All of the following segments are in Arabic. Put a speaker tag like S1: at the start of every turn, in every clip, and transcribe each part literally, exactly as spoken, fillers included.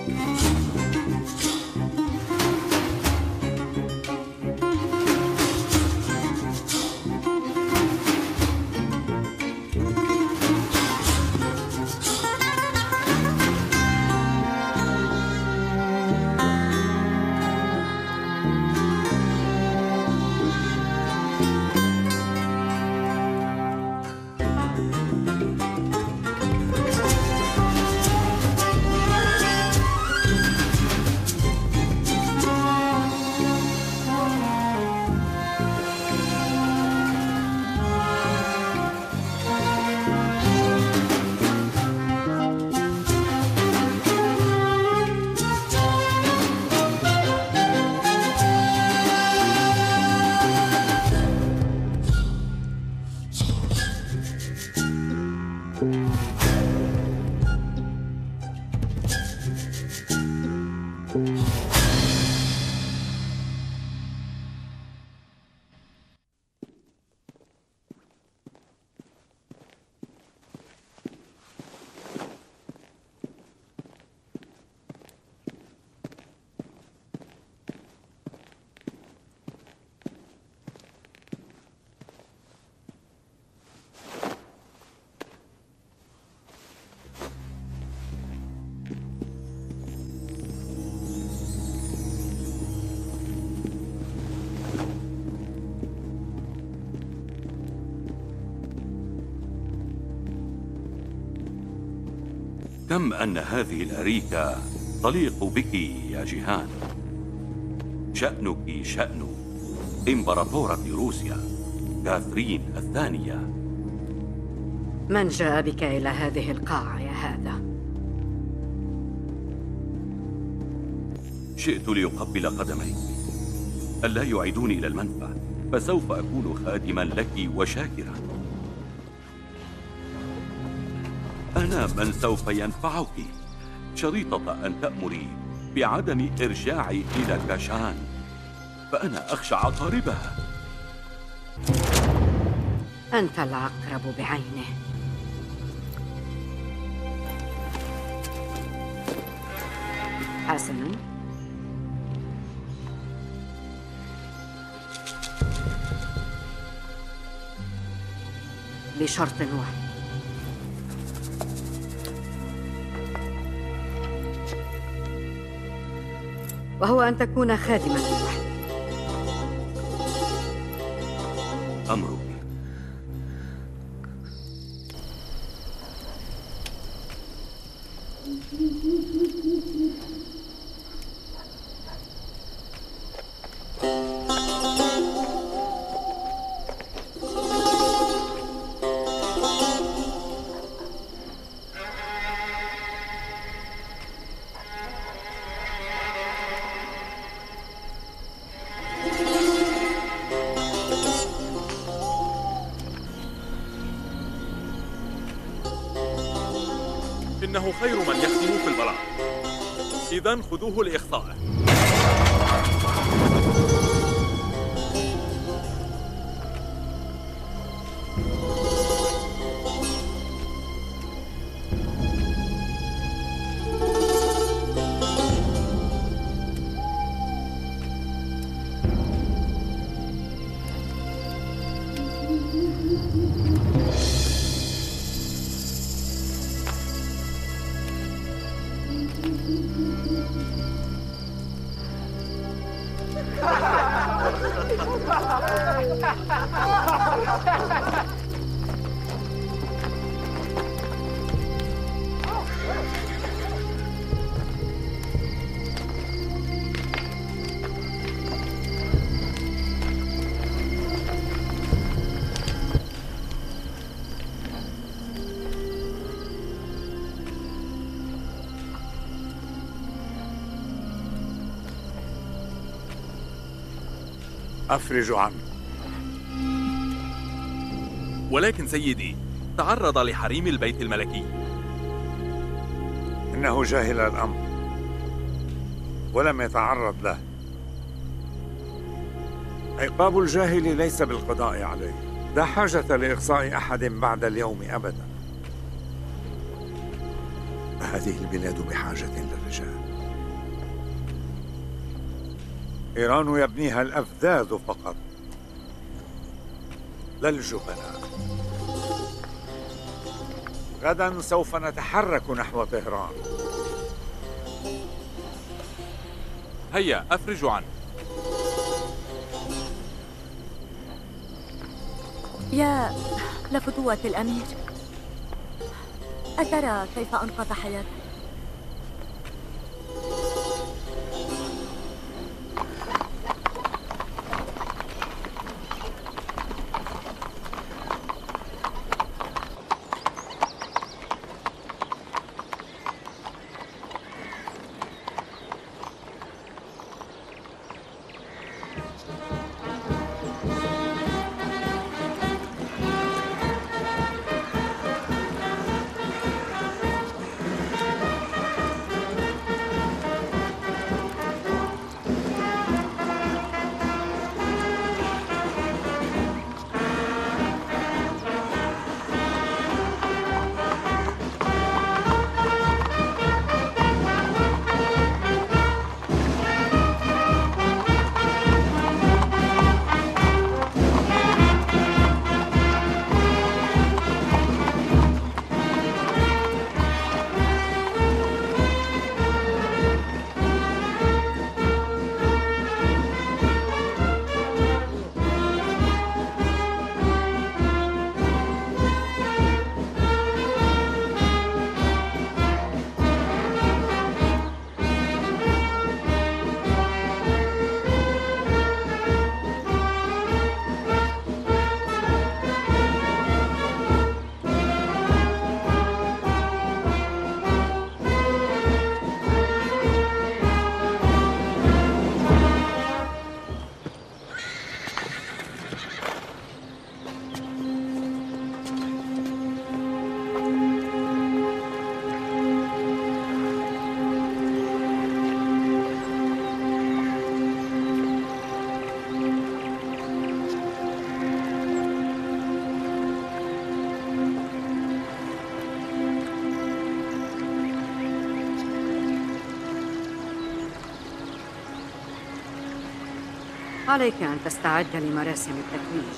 S1: كم أن هذه الأريكة تليق بك يا جيهان. شأنك شأن إمبراطورة روسيا كاثرين الثانية.
S2: من جاء بك إلى هذه القاعة يا هذا؟
S1: شئت لأقبل قدميك، ألا يعيدوني إلى المنفى، فسوف أكون خادما لك وشاكرا. أنا من سوف ينفعك، شريطة أن تأمري بعدم إرجاعي إلى كاشان، فأنا أخشى عقاربها.
S2: أنت العقرب بعينه. حسناً، بشرط واحد. وهو أن تكون خادماً لوحدك.
S1: أمرك.
S3: إنه خير من يخدم في البلاط، إذن خذوه لإخصائه.
S4: أفرج عنه.
S3: ولكن سيدي، تعرض لحريم البيت الملكي.
S4: إنه جاهل الأمر ولم يتعرض له. عقاب الجاهل ليس بالقضاء عليه. لا حاجة لإقصاء أحد بعد اليوم أبدا. هذه البلاد بحاجة للرجال. إيران يبنيها الأفذاذ فقط، لا الجبناء. غدا سوف نتحرك نحو طهران.
S3: هيا أفرج عنه.
S5: يا لفتوة الأمير، أترى كيف أنقذ حياته؟
S2: عليك أن تستعد لمراسم التتويج.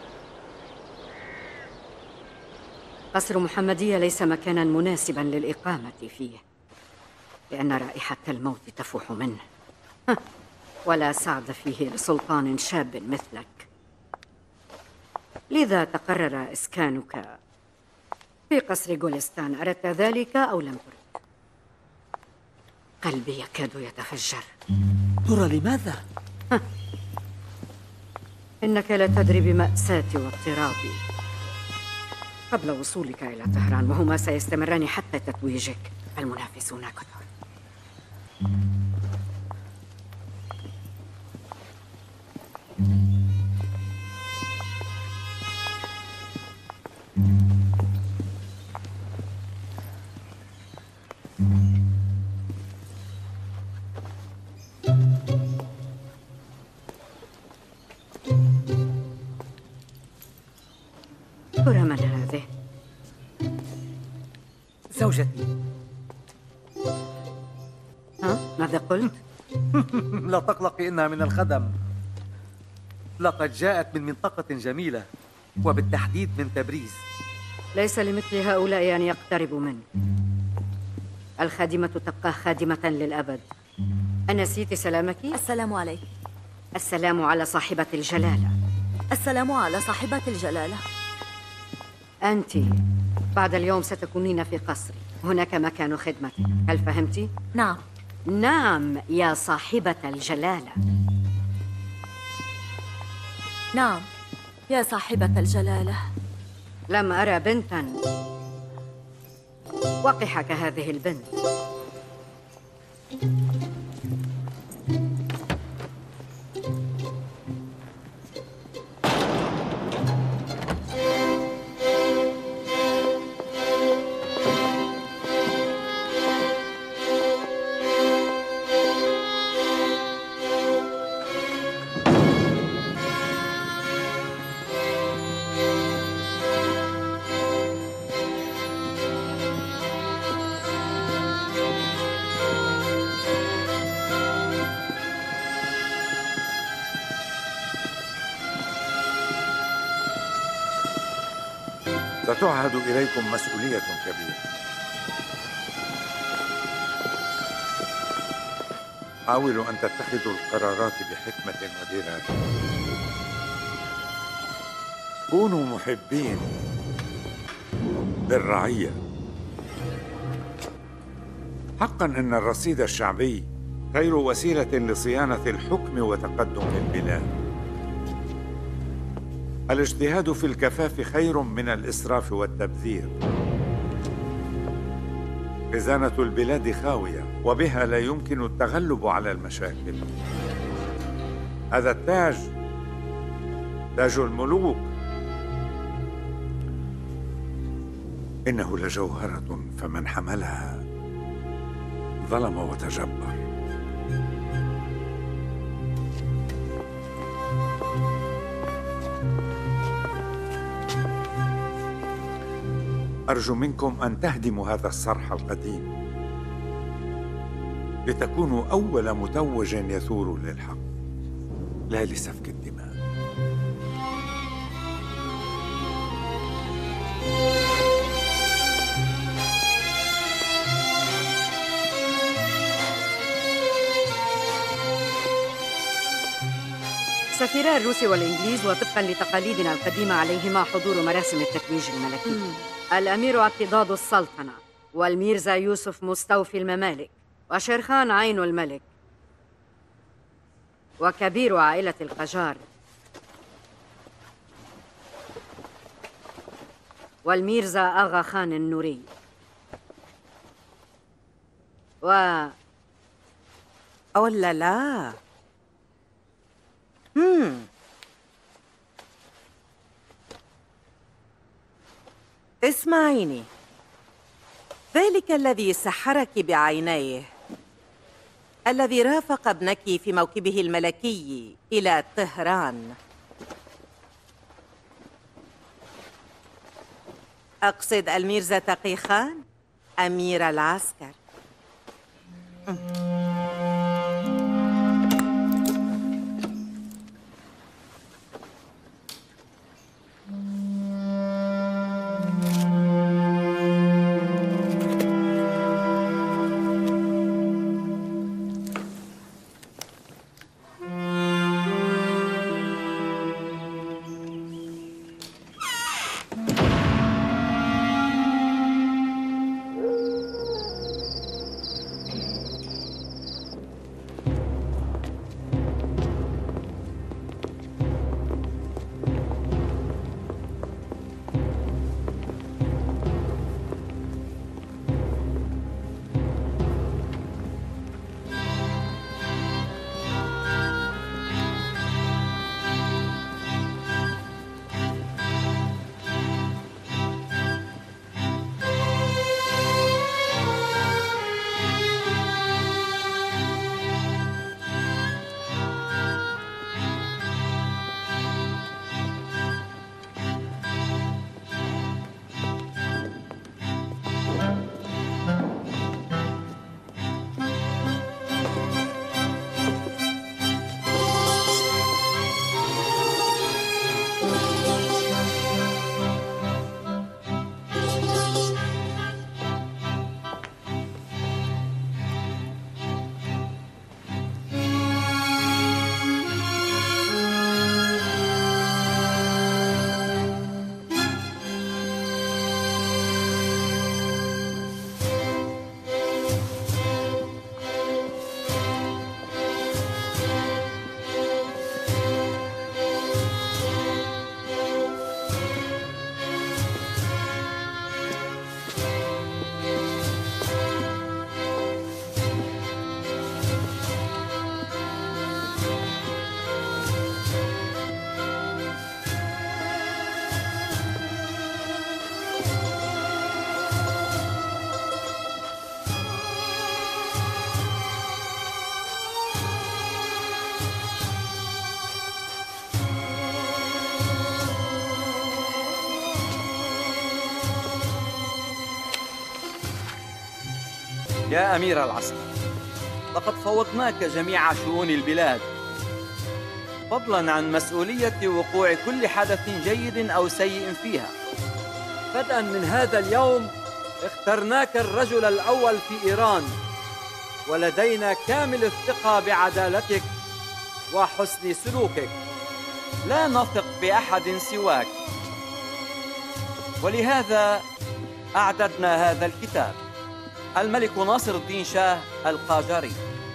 S2: قصر محمدية ليس مكاناً مناسباً للإقامة فيه، لأن رائحة الموت تفوح منه، ولا سعد فيه لسلطان شاب مثلك. لذا تقرر إسكانك في قصر جولستان. أردت ذلك أو لم ترد؟ قلبي يكاد يتفجر.
S6: ترى لماذا؟
S2: إنك لا تدري بمأساتي واضطرابي قبل وصولك إلى طهران، وهما سيستمران حتى تتويجك. المنافسون كثر. ترى من هذه؟
S6: زوجتي.
S2: ها؟ ماذا قلت؟
S6: لا تقلقي، إنها من الخدم. لقد جاءت من منطقة جميلة، وبالتحديد من تبريز.
S2: ليس لمثل هؤلاء أن يقتربوا منه. الخادمة تبقى خادمة للأبد. أنسيت سلامك؟
S5: السلام عليك.
S2: السلام على صاحبة الجلالة.
S5: السلام على صاحبة الجلالة.
S2: أنت بعد اليوم ستكونين في قصري، هناك مكان خدمتك. هل فهمتِ؟
S5: نعم.
S2: نعم يا صاحبة الجلالة.
S5: نعم يا صاحبة الجلالة.
S2: لم أرى بنتاً وقحة كهذه البنت.
S4: ستعهد إليكم مسؤولية كبيرة. حاولوا أن تتخذوا القرارات بحكمة ودراية. كونوا محبين للرعية. حقا أن الرصيد الشعبي خير وسيلة لصيانة الحكم وتقدم البلاد. الاجتهاد في الكفاف خير من الإسراف والتبذير. خزانة البلاد خاوية وبها لا يمكن التغلب على المشاكل. هذا التاج تاج الملوك، إنه لجوهرة فمن حملها ظلم وتجبر. أرجو منكم أن تهدموا هذا الصرح القديم لتكونوا أول متوج يثور للحق لا لسفك الدماء.
S2: سفيرا الروس والإنجليز وطبقا لتقاليدنا القديمة عليهما حضور مراسم التتويج الملكي. مم. الأمير اعتضاد السلطنة، والميرزا يوسف مستوفي الممالك، وشيرخان عين الملك، وكبير عائلة القجار، والميرزا آغا خان النوري، و
S7: أولا لا مم. اسمعيني، ذلك الذي سحرك بعينيه، الذي رافق ابنك في موكبه الملكي إلى طهران، أقصد الميرزا تقي خان أمير العسكر.
S8: يا أمير العسكر، لقد فوضناك جميع شؤون البلاد، فضلاً عن مسؤولية وقوع كل حدث جيد أو سيء فيها.
S6: بدءا من هذا اليوم اخترناك الرجل الأول في إيران، ولدينا كامل الثقة بعدالتك وحسن سلوكك.
S8: لا نثق بأحد سواك، ولهذا أعددنا هذا الكتاب. الملك ناصر الدين شاه القاجاري.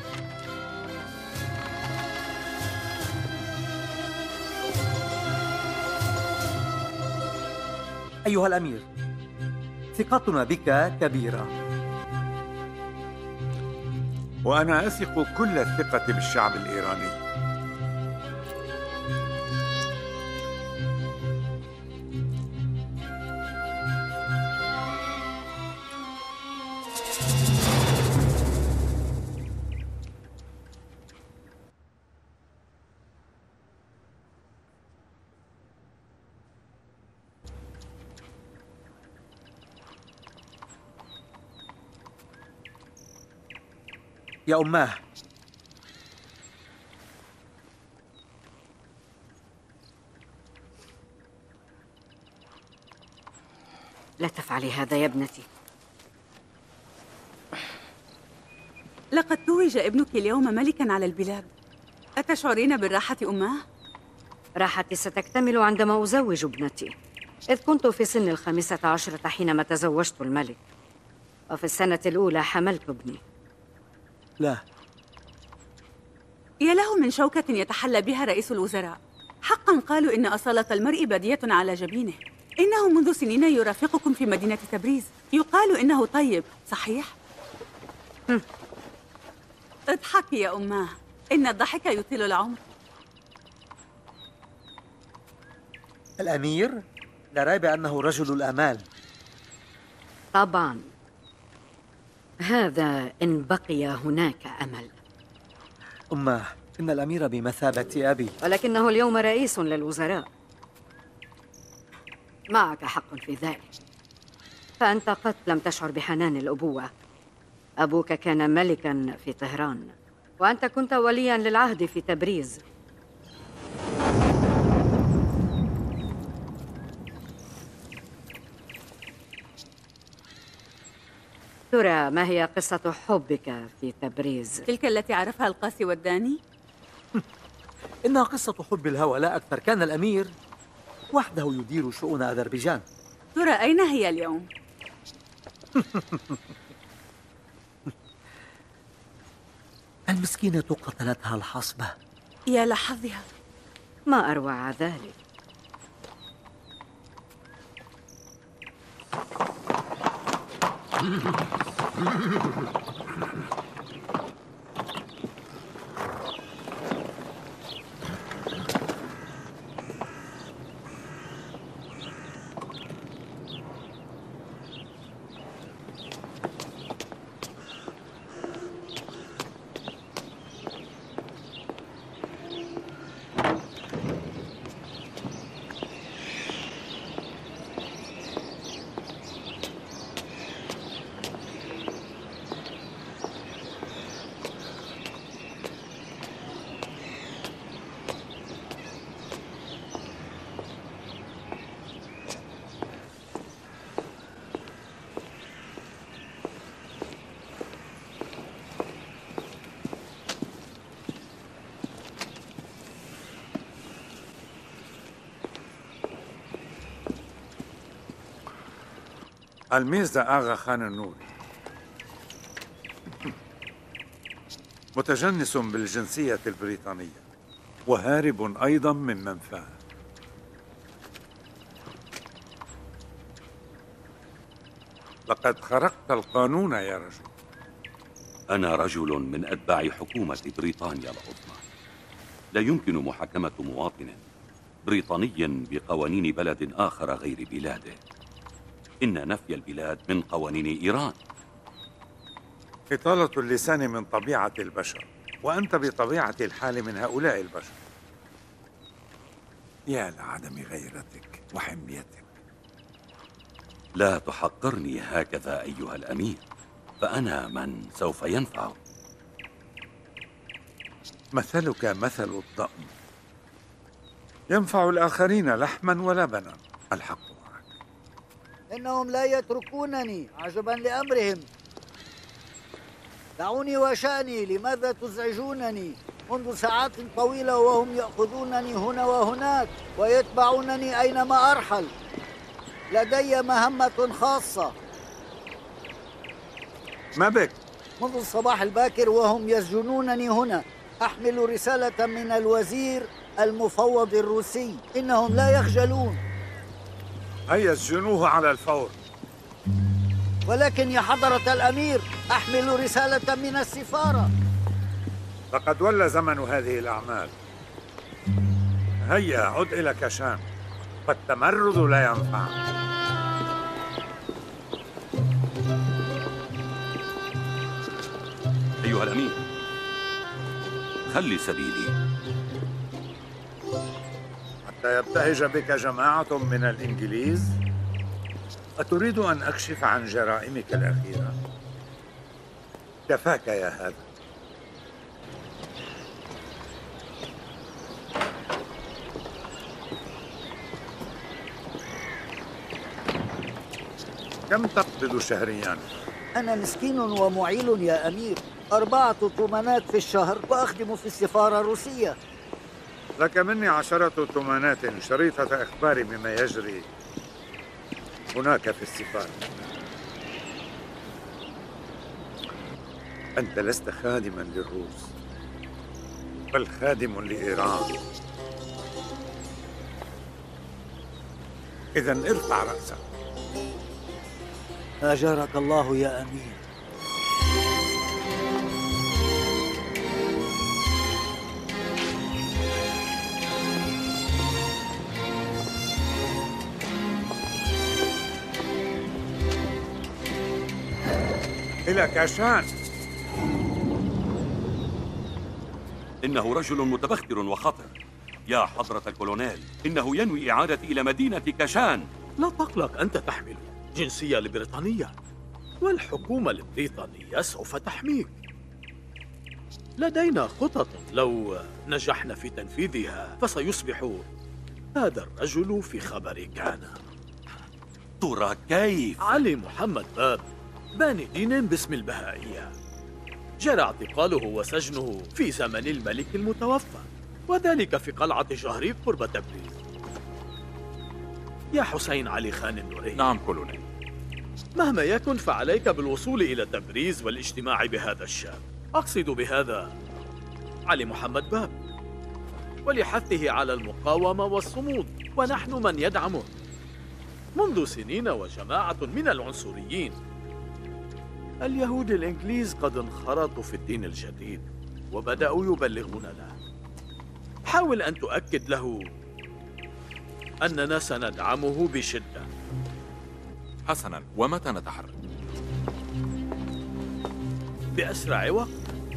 S6: أيها الأمير، ثقتنا بك كبيرة،
S4: وأنا أثق كل الثقة بالشعب الإيراني.
S6: يا أماه،
S2: لا تفعلي هذا يا ابنتي.
S9: لقد توج ابنك اليوم ملكاً على البلاد. أتشعرين بالراحة أماه؟
S2: راحتي ستكتمل عندما أزوج ابنتي، إذ كنت في سن الخامسة عشرة حينما تزوجت الملك، وفي السنة الأولى حملت ابني.
S6: لا،
S9: يا له من شوكة يتحلى بها رئيس الوزراء. حقاً قالوا إن أصالة المرء بادية على جبينه. إنه منذ سنين يرافقكم في مدينة تبريز. يقال إنه طيب، صحيح؟ اضحكي يا أماه، إن الضحك يطيل العمر.
S6: الأمير لا ريب أنه رجل الآمال.
S2: طبعاً، هذا إن بقي هناك أمل.
S6: أماه، إن الأمير بمثابة أبي،
S2: ولكنه اليوم رئيس للوزراء. معك حق في ذلك، فأنت قد لم تشعر بحنان الأبوة. أبوك كان ملكاً في طهران، وأنت كنت ولياً للعهد في تبريز. ترى ما هي قصة حبك في تبريز؟
S9: تلك التي عرفها القاسي والداني؟
S6: إنها قصة حب الهوى لا أكثر. كان الأمير وحده يدير شؤون أذربيجان.
S9: ترى أين هي اليوم؟
S6: المسكينة قتلتها الحصبة.
S9: يا لحظها،
S2: ما أروع ذلك.
S4: الميرزا آغا خان النوري متجنس بالجنسية البريطانية وهارب أيضا من منفاه. لقد خرقت القانون يا رجل.
S1: أنا رجل من أتباع حكومة بريطانيا العظمى. لا يمكن محاكمة مواطن بريطاني بقوانين بلد آخر غير بلاده. إن نفي البلاد من قوانين إيران.
S4: إطالة اللسان من طبيعة البشر، وأنت بطبيعة الحال من هؤلاء البشر. يا لعدم غيرتك وحميتك.
S1: لا تحقرني هكذا أيها الأمير، فأنا من سوف ينفع.
S4: مثلك مثل الضأن، ينفع الآخرين لحما ولبنا. الحق معك.
S10: إنهم لا يتركونني عجبا لأمرهم. دعوني وشأني، لماذا تزعجونني؟ منذ ساعات طويلة وهم يأخذونني هنا وهناك ويتبعونني أينما أرحل. لدي مهمة خاصة.
S4: ما بك؟
S10: منذ الصباح الباكر وهم يسجنونني هنا. أحمل رسالة من الوزير المفوض الروسي. إنهم لا يخجلون.
S4: هيا اسجنوه على الفور.
S10: ولكن يا حضرة الأمير، أحمل رسالة من السفارة.
S4: لقد ولى زمن هذه الأعمال. هيا عد إلى كاشان، فالتمرد لا ينفع.
S1: أيها الأمير، خلي سبيلي.
S4: حتى يبتهج بك جماعة من الإنجليز؟ أتريد أن أكشف عن جرائمك الأخيرة؟ كفاك يا هذا. كم تقبض شهرياً؟
S10: أنا مسكين ومعيل يا أمير. أربعة طمانات في الشهر وأخدم في السفارة الروسية.
S4: لك مني عشرة طمانات شريطة إخباري بما يجري هناك في السفارة. أنت لست خادما للروس، بل خادم لإيران. إذن ارفع رأسك.
S10: أجارك الله يا أمير.
S4: إلى كاشان.
S1: إنه رجل متبختر وخطر يا حضرة الكولونيل. إنه ينوي إعادتي إلى مدينة كاشان.
S11: لا تقلق، أنت تحمل جنسية لبريطانية، والحكومة البريطانية سوف تحميك. لدينا خطط لو نجحنا في تنفيذها فسيصبح هذا الرجل في خبر كان.
S1: ترى كيف؟
S11: علي محمد باب، باني دين باسم البهائية، جرى اعتقاله وسجنه في زمن الملك المتوفى، وذلك في قلعة جهريق قرب تبريز. يا حسين علي خان النوري.
S3: نعم كولونيل.
S11: مهما يكن فعليك بالوصول إلى تبريز والاجتماع بهذا الشاب. أقصد بهذا علي محمد باب، ولحثه على المقاومة والصمود، ونحن من يدعمه. منذ سنين وجماعة من العنصريين اليهود الإنجليز قد انخرطوا في الدين الجديد وبدأوا يبلغون له. حاول أن تؤكد له أننا سندعمه بشدة.
S3: حسناً، ومتى نتحرك؟
S11: بأسرع وقت.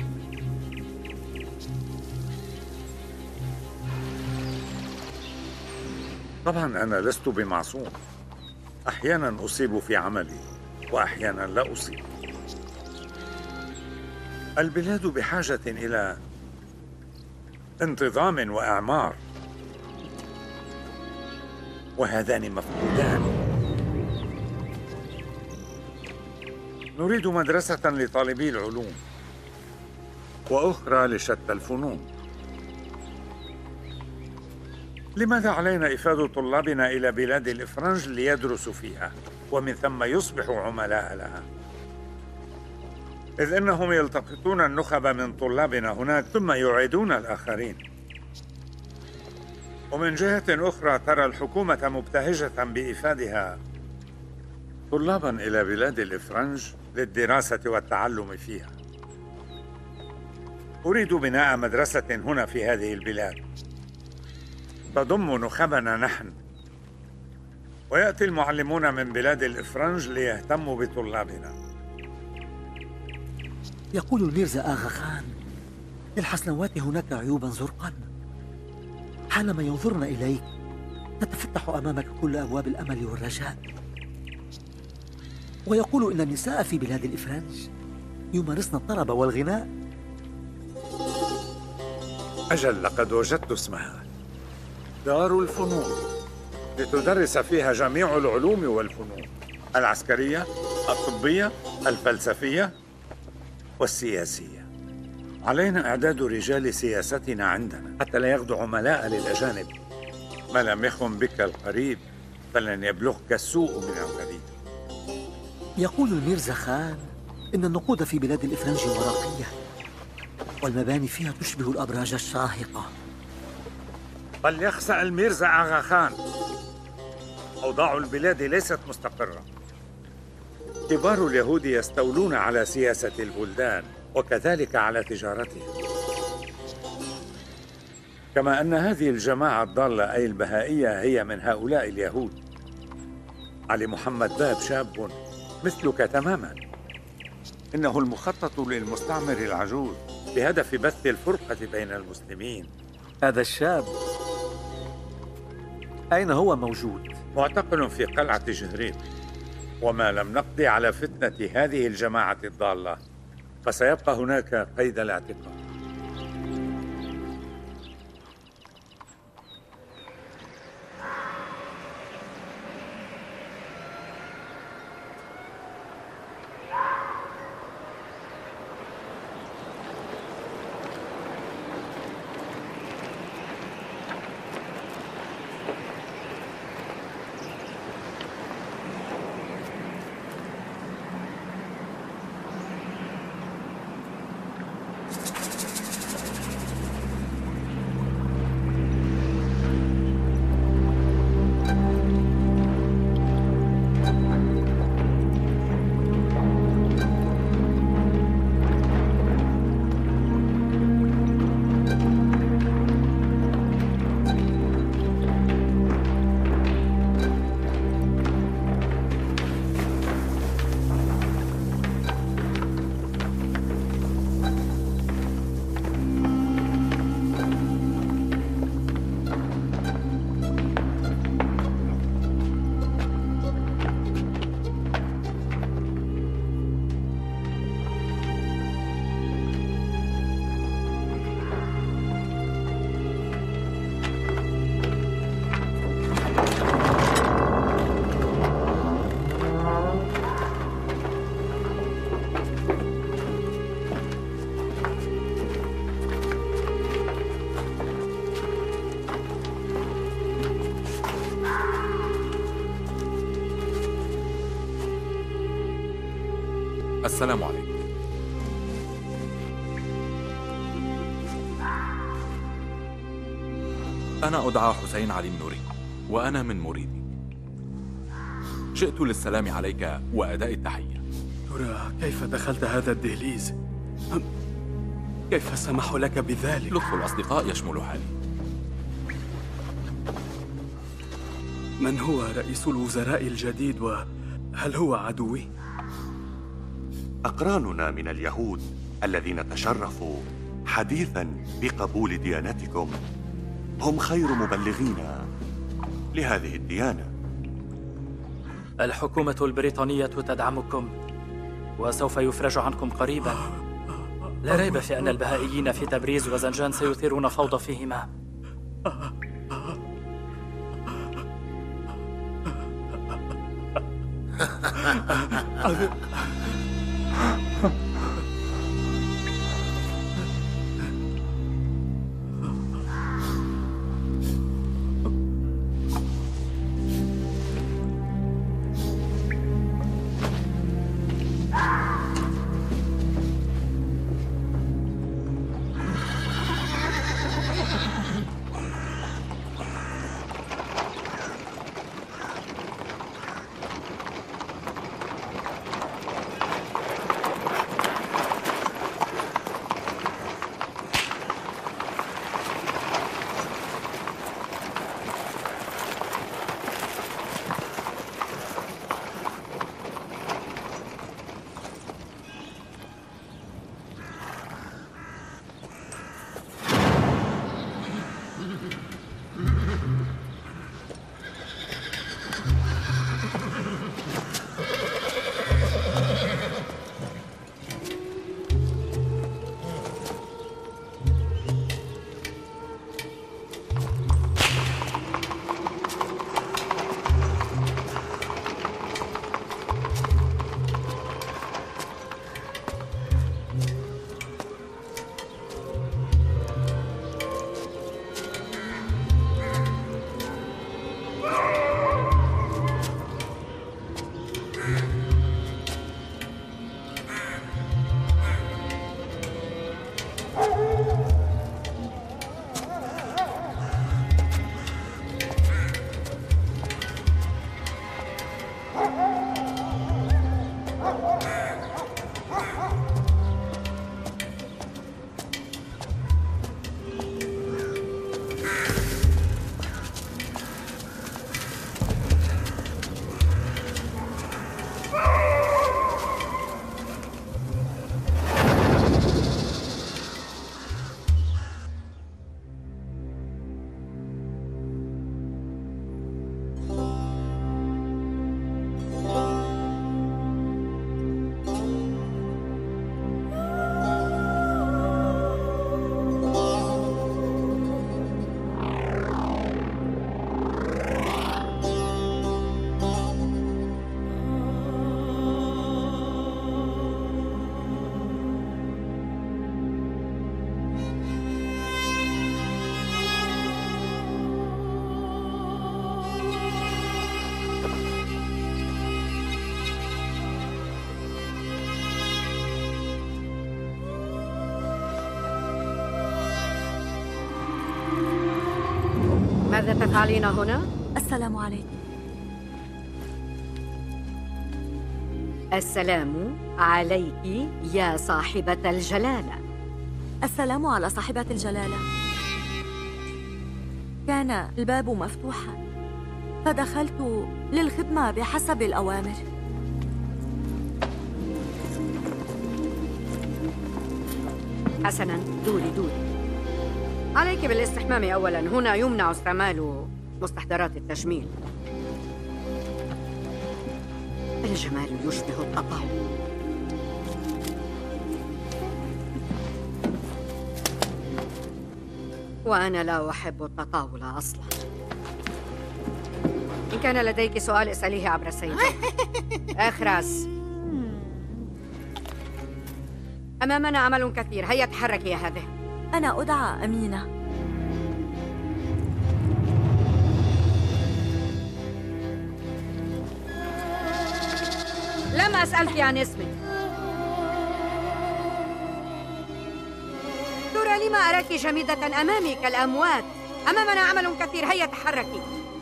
S4: طبعا أنا لست بمعصوم. أحيانا أصيب في عملي وأحيانا لا أصيب. البلاد بحاجة إلى انتظام وإعمار، وهذان مفقودان. نريد مدرسة لطالبي العلوم وأخرى لشتى الفنون. لماذا علينا إفادة طلابنا إلى بلاد الإفرنج ليدرسوا فيها ومن ثم يصبحوا عملاء لها؟ إذ إنهم يلتقطون النخب من طلابنا هناك ثم يعيدون الآخرين. ومن جهة أخرى ترى الحكومة مبتهجة بإفادها طلابا إلى بلاد الإفرنج للدراسة والتعلم فيها. أريد بناء مدرسة هنا في هذه البلاد تضم نخبنا نحن، ويأتي المعلمون من بلاد الإفرنج ليهتموا بطلابنا.
S10: يقول الميرزا آغا خان للحسنوات هناك عيوبا زرقا. حالما ينظرن إليك تتفتح أمامك كل أبواب الأمل والرجاء. ويقول إن النساء في بلاد الإفرنج يمارسن الطرب والغناء.
S4: أجل، لقد وجدت اسمها، دار الفنون، لتدرس فيها جميع العلوم والفنون. العسكرية، الطبية، الفلسفية والسياسية. علينا إعداد رجال سياستنا عندنا حتى لا يغدو عملاء للأجانب. ما لم يخن بك القريب فلن يبلغك السوء من الغريب.
S6: يقول الميرزا خان إن النقود في بلاد الإفرنج ورقية، والمباني فيها تشبه الأبراج الشاهقة.
S4: فليخسأ الميرزا آغا خان، أوضاع البلاد ليست مستقرة. كبار اليهود يستولون على سياسة البلدان وكذلك على تجارتها، كما أن هذه الجماعة الضالة أي البهائية هي من هؤلاء اليهود. علي محمد باب شاب مثلك تماما، إنه المخطط للمستعمر العجوز بهدف بث الفرقة بين المسلمين.
S6: هذا الشاب أين هو موجود؟
S4: معتقل في قلعة جهريق، وما لم نقضي على فتنة هذه الجماعة الضالة فسيبقى هناك قيد الاعتقال.
S12: السلام عليكم. أنا أدعى حسين علي النوري، وأنا من مريدي. جئت للسلام عليك وأداء التحية.
S13: ترى كيف دخلت هذا الدهليز؟ كيف سمحوا لك بذلك؟
S12: لطف الأصدقاء يشمل حالي.
S13: من هو رئيس الوزراء الجديد وهل هو عدوي؟
S14: أقراننا من اليهود الذين تشرفوا حديثاً بقبول ديانتكم هم خير مبلغين لهذه الديانة.
S15: الحكومة البريطانية تدعمكم وسوف يفرج عنكم قريباً. لا ريب في أن البهائيين في تبريز وزنجان سيثيرون فوضى فيهما.
S2: ماذا تفعلين هنا؟
S5: السلام عليكم.
S2: السلام عليك يا صاحبة الجلالة.
S5: السلام على صاحبة الجلالة. كان الباب مفتوحا فدخلت للخدمة بحسب الأوامر.
S2: حسناً، دوري دوري. عليك بالاستحمام أولاً. هنا يمنع استعمال مستحضرات التجميل. الجمال يشبه التطاول. وأنا لا أحب التطاول أصلاً. إن كان لديك سؤال اسأليه عبر السيدة. أخرس. أمامنا عمل كثير، هيا تحركي يا هذه.
S5: أنا أدعى أمينة.
S2: لم أسألك عن اسمك. ترى لما أراك جميدة أمامي كالأموات؟ أمامنا عمل كثير، هيا تحركي.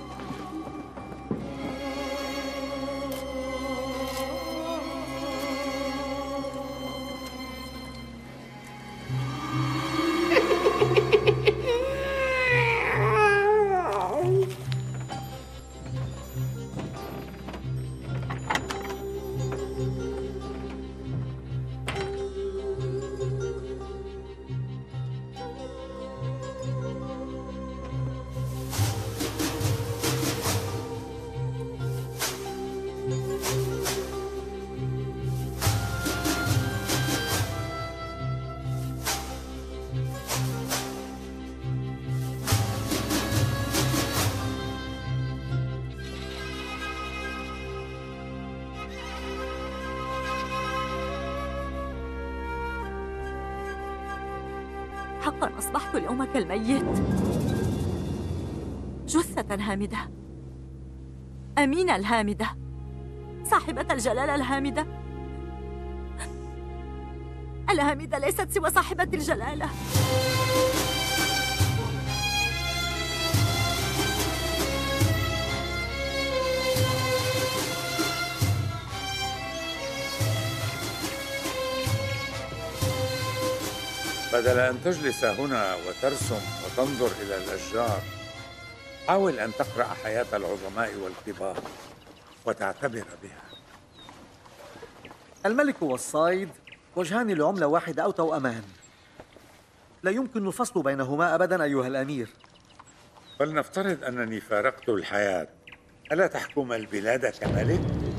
S5: حقا أصبحت اليوم كالميت، جثة هامدة. أمينة الهامدة، صاحبة الجلالة الهامدة. الهامدة ليست سوى صاحبة الجلالة.
S4: بدل أن تجلس هنا وترسم وتنظر إلى الأشجار، حاول أن تقرأ حياة العظماء والكبار وتعتبر بها.
S6: الملك والصيد وجهان لعملة واحدة أو توأمان، لا يمكن الفصل بينهما أبدا أيها الأمير.
S4: فلنفترض أنني فارقت الحياة، ألا تحكم البلاد كملك؟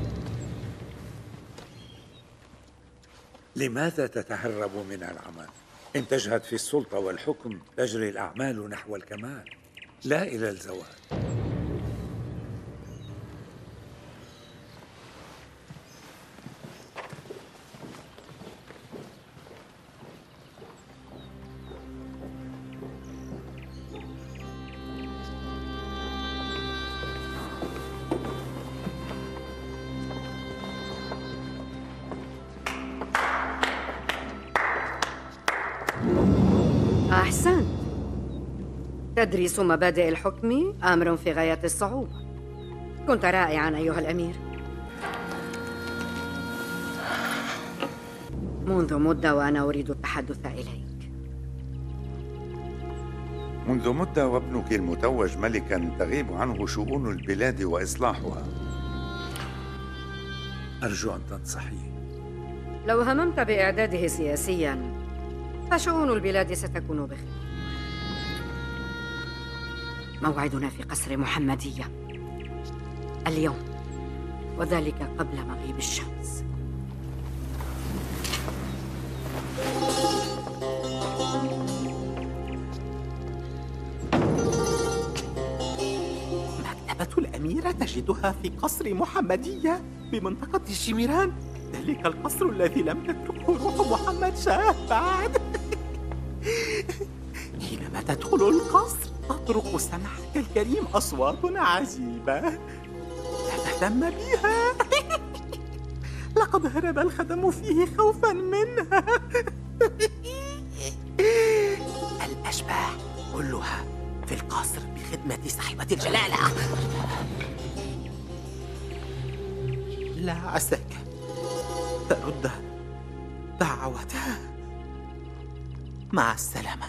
S4: لماذا تتهرب من العمل؟ إن تجهد في السلطة والحكم تجري الأعمال نحو الكمال لا إلى الزوال.
S2: أحسنت. تدريس مبادئ الحكم أمر في غاية الصعوبة. كنت رائعاً أيها الأمير. منذ مدة وأنا أريد التحدث إليك.
S4: منذ مدة وابنك المتوج ملكاً تغيب عنه شؤون البلاد وإصلاحها. أرجو أن تنصحيه.
S2: لو هممت بإعداده سياسياً فشؤون البلاد ستكون بخير. موعدنا في قصر محمدية اليوم، وذلك قبل مغيب الشمس.
S16: مكتبة الأميرة تجدها في قصر محمدية بمنطقة الشميران، ذلك القصر الذي لم تتركه روح محمد شاه بعد. حينما تدخل القصر تطرق سمعك الكريم أصوات عجيبة لا تهتم بها. لقد هرب الخدم فيه خوفا منها. الأشباح كلها في القصر بخدمة صاحبة الجلالة. لا عساك ترد دعوتها. مع السلامة.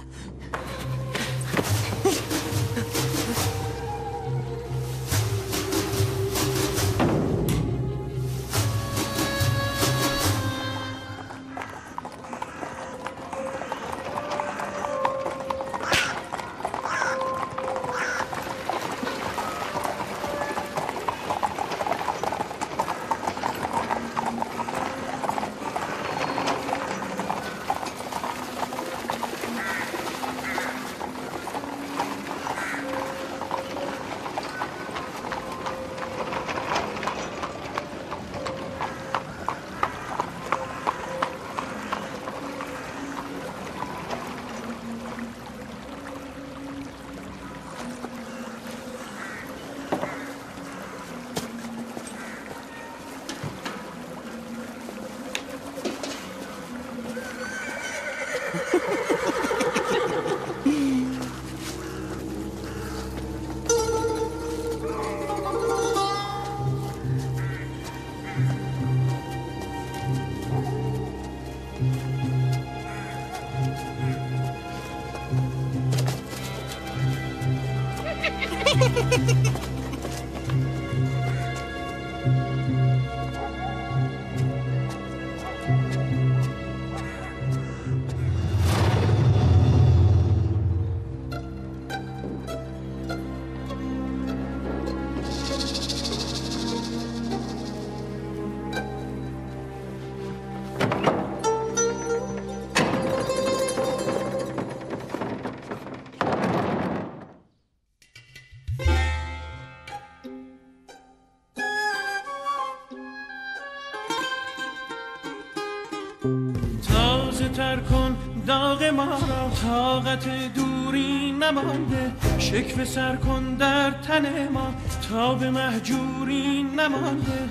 S17: تر کن داغ ما را، طاقت دوری نمانده. شکوه سر کن در تن ما، تا به مهجوری نمانده.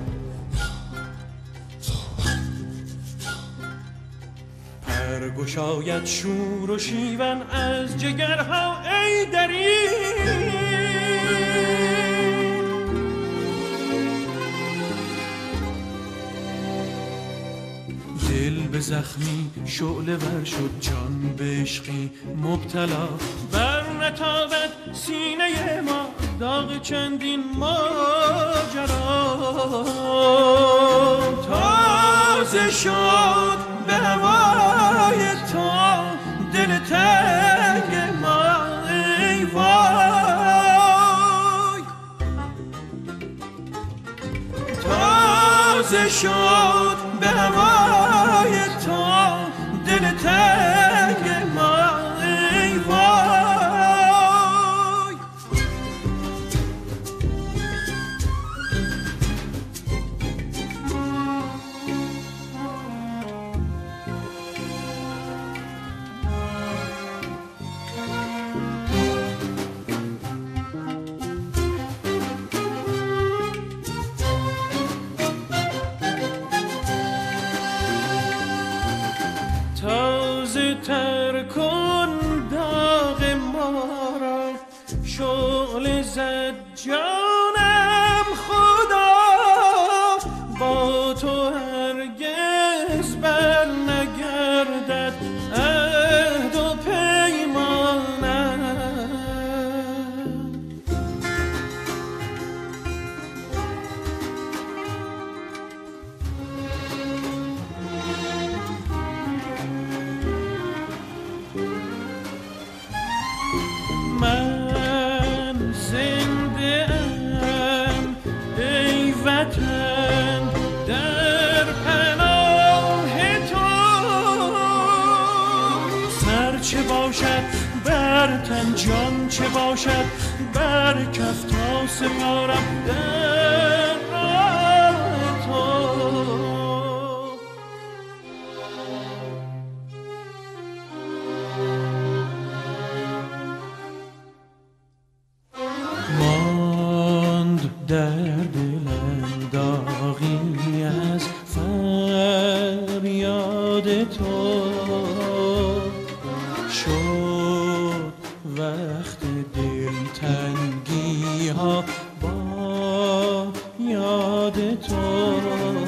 S17: پرگشاید شور و شیون از جگرها ای دری. دل به زخمی شعله ور شد، جان به عشقی مبتلا. بر نتابد سینه ما داغ چندین ماجرا. تازه شد به هوای تا دل تنگ ما ای وای. تازه شد به هوای تا دل تنگ ما ای وای. تازه تر کن داغ ما را، شعله زد جانم خدا. با تو هرگز بر نگردد عهد و پیمانم. من زنده ام ای وطن در پناه تو. سر چه باشد بر تن، جان چه باشد بر کف، تا سپارم در راه تو. در دلم داغی از فریاد تو. شد وقت دلتنگی ها با یاد تو.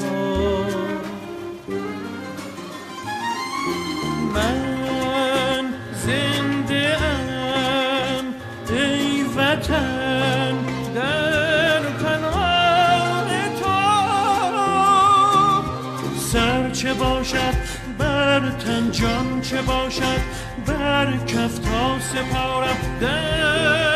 S17: من زنده ام ای وطن در پناه تو. سر چه باشد بر تن، جان چه باشد بر کف، تا سپارم در